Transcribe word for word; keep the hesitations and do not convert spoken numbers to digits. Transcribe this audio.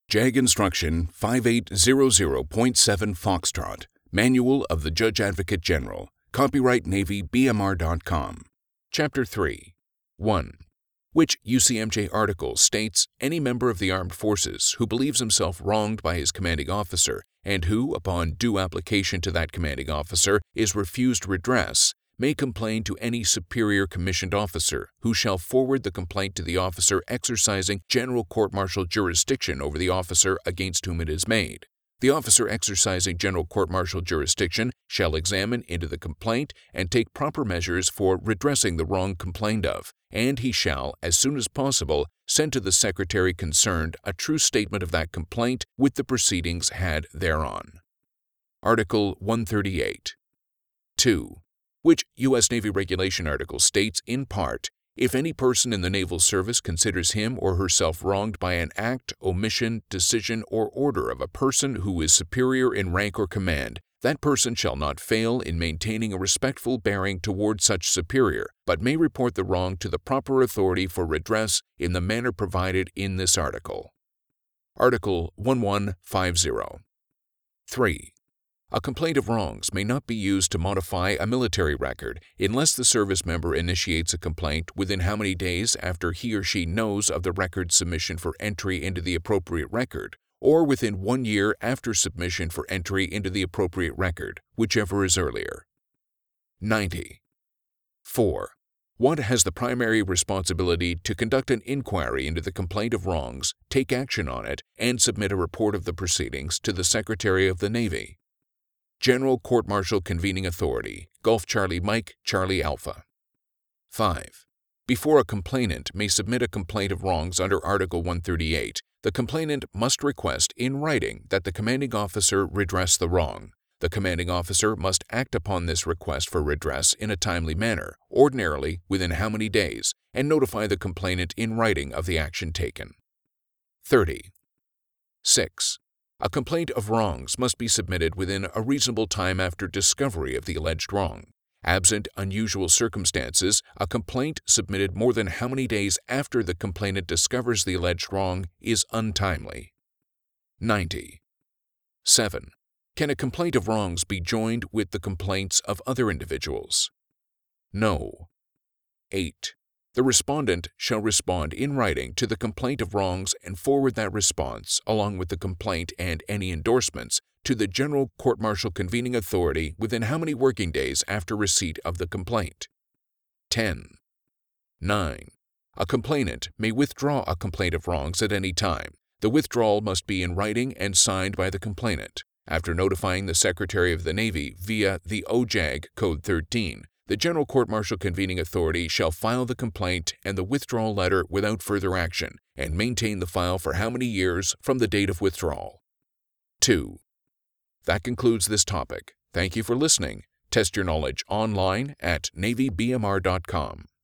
J A G Instruction five eight zero zero point seven Foxtrot, Manual of the Judge Advocate General, copyright Navy B M R dot com. Chapter three. one. Which U C M J article states any member of the armed forces who believes himself wronged by his commanding officer and who, upon due application to that commanding officer, is refused redress, may complain to any superior commissioned officer, who shall forward the complaint to the officer exercising general court-martial jurisdiction over the officer against whom it is made. The officer exercising general court-martial jurisdiction shall examine into the complaint and take proper measures for redressing the wrong complained of, and he shall, as soon as possible, send to the secretary concerned a true statement of that complaint with the proceedings had thereon. Article one thirty-eight. two. Which U S Navy regulation article states, in part, if any person in the naval service considers him or herself wronged by an act, omission, decision, or order of a person who is superior in rank or command, that person shall not fail in maintaining a respectful bearing toward such superior, but may report the wrong to the proper authority for redress in the manner provided in this article. Article eleven fifty. three. A complaint of wrongs may not be used to modify a military record unless the service member initiates a complaint within how many days after he or she knows of the record's submission for entry into the appropriate record, or within one year after submission for entry into the appropriate record, whichever is earlier. ninety. four. One has the primary responsibility to conduct an inquiry into the complaint of wrongs, take action on it, and submit a report of the proceedings to the Secretary of the Navy. General Court-Martial Convening Authority, Gulf Charlie Mike, Charlie Alpha. five. Before a complainant may submit a complaint of wrongs under Article one thirty-eight, the complainant must request in writing that the commanding officer redress the wrong. The commanding officer must act upon this request for redress in a timely manner, ordinarily within how many days, and notify the complainant in writing of the action taken. thirty. six. A complaint of wrongs must be submitted within a reasonable time after discovery of the alleged wrong. Absent unusual circumstances, a complaint submitted more than how many days after the complainant discovers the alleged wrong is untimely. ninety. seven. Can a complaint of wrongs be joined with the complaints of other individuals? No. eight. The respondent shall respond in writing to the complaint of wrongs and forward that response, along with the complaint and any endorsements, to the General Court-Martial Convening Authority within how many working days after receipt of the complaint? ten. nine. A complainant may withdraw a complaint of wrongs at any time. The withdrawal must be in writing and signed by the complainant. After notifying the Secretary of the Navy via the O J A G Code thirteen, the General Court-Martial Convening Authority shall file the complaint and the withdrawal letter without further action and maintain the file for how many years from the date of withdrawal. two. That concludes this topic. Thank you for listening. Test your knowledge online at Navy B M R dot com.